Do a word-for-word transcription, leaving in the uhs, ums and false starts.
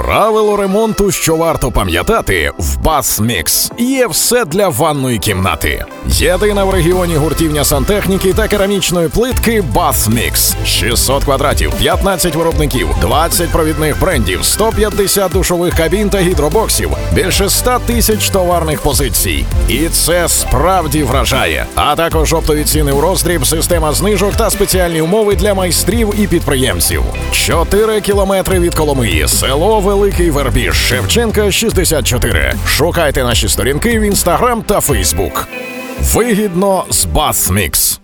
Правило ремонту, що варто пам'ятати, в Bassmix є все для ванної кімнати. Єдина в регіоні гуртівня сантехніки та керамічної плитки Bassmix. шістсот квадратів, п'ятнадцять виробників, двадцять провідних брендів, сто п'ятдесят душових кабін та гідробоксів, більше ста тисяч товарних позицій. І це справді вражає. А також оптові ціни у роздріб, система знижок та спеціальні умови для майстрів і підприємців. Чотири кілометри від Коломиї, село Великий Вербіж, Шевченка, шістдесят чотири. Шукайте наші сторінки в Інстаграм та Фейсбук. Вигідно з Bassmix.